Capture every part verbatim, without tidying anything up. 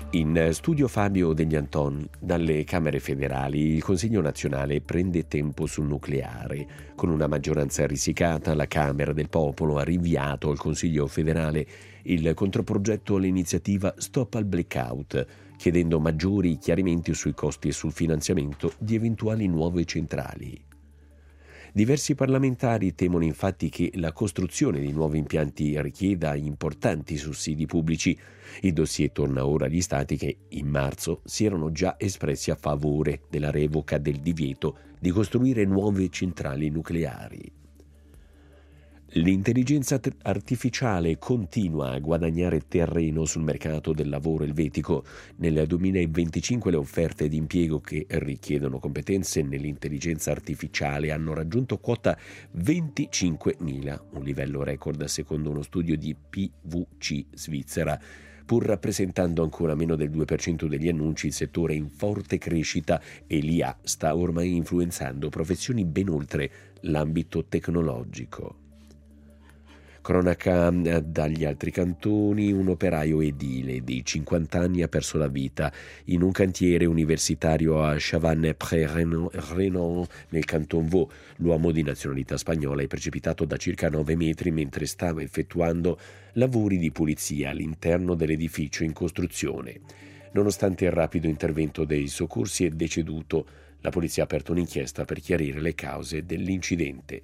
In studio Fabio Degli Anton. Dalle Camere federali il Consiglio nazionale prende tempo sul nucleare. Con una maggioranza risicata, la Camera del Popolo ha rinviato al Consiglio federale il controprogetto all'iniziativa Stop al Blackout, chiedendo maggiori chiarimenti sui costi e sul finanziamento di eventuali nuove centrali. Diversi parlamentari temono infatti che la costruzione di nuovi impianti richieda importanti sussidi pubblici. Il dossier torna ora agli stati che in marzo si erano già espressi a favore della revoca del divieto di costruire nuove centrali nucleari. L'intelligenza artificiale continua a guadagnare terreno sul mercato del lavoro elvetico. Nel duemilaventicinque le offerte di impiego che richiedono competenze nell'intelligenza artificiale hanno raggiunto quota venticinquemila, un livello record secondo uno studio di P V C Svizzera. Pur rappresentando ancora meno del due per cento degli annunci, il settore è in forte crescita e l'I A sta ormai influenzando professioni ben oltre l'ambito tecnologico. Cronaca dagli altri cantoni: un operaio edile di cinquanta anni ha perso la vita in un cantiere universitario a Chavannes-près-Renon nel canton Vaud. L'uomo di nazionalità spagnola è precipitato da circa nove metri mentre stava effettuando lavori di pulizia all'interno dell'edificio in costruzione. Nonostante il rapido intervento dei soccorsi è deceduto. La polizia ha aperto un'inchiesta per chiarire le cause dell'incidente.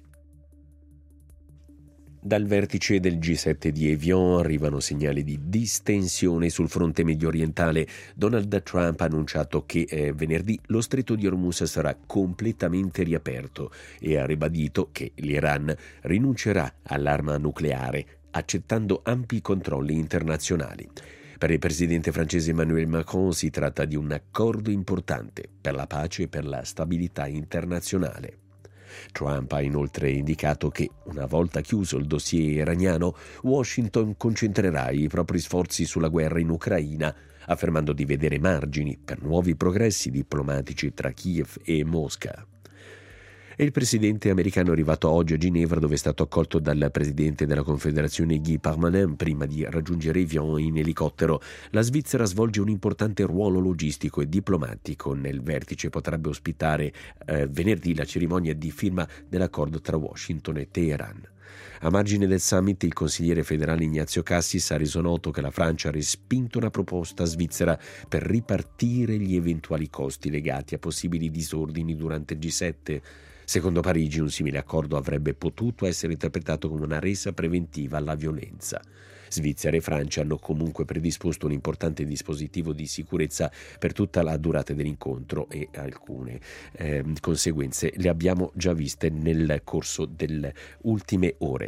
Dal vertice del G sette di Evian arrivano segnali di distensione sul fronte medio orientale. Donald Trump ha annunciato che eh, venerdì lo stretto di Hormuz sarà completamente riaperto e ha ribadito che l'Iran rinuncerà all'arma nucleare, accettando ampi controlli internazionali. Per il presidente francese Emmanuel Macron si tratta di un accordo importante per la pace e per la stabilità internazionale. Trump ha inoltre indicato che, una volta chiuso il dossier iraniano, Washington concentrerà i propri sforzi sulla guerra in Ucraina, affermando di vedere margini per nuovi progressi diplomatici tra Kiev e Mosca. E il presidente americano è arrivato oggi a Ginevra, dove è stato accolto dal presidente della Confederazione Guy Parmelin prima di raggiungere Evian in elicottero. La Svizzera svolge un importante ruolo logistico e diplomatico nel vertice. Potrebbe ospitare eh, venerdì la cerimonia di firma dell'accordo tra Washington e Teheran. A margine del summit, il consigliere federale Ignazio Cassis ha reso noto che la Francia ha respinto una proposta svizzera per ripartire gli eventuali costi legati a possibili disordini durante il G sette. Secondo Parigi, un simile accordo avrebbe potuto essere interpretato come una resa preventiva alla violenza. Svizzera e Francia hanno comunque predisposto un importante dispositivo di sicurezza per tutta la durata dell'incontro e alcune eh, conseguenze le abbiamo già viste nel corso delle ultime ore.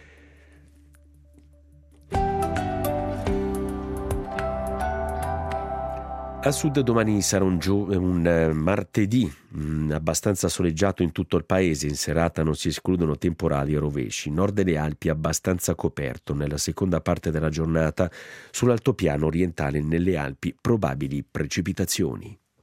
A sud domani sarà un, gio- un uh, martedì mh, abbastanza soleggiato in tutto il paese. In serata non si escludono temporali e rovesci. Nord delle Alpi abbastanza coperto. Nella seconda parte della giornata sull'altopiano orientale nelle Alpi probabili precipitazioni.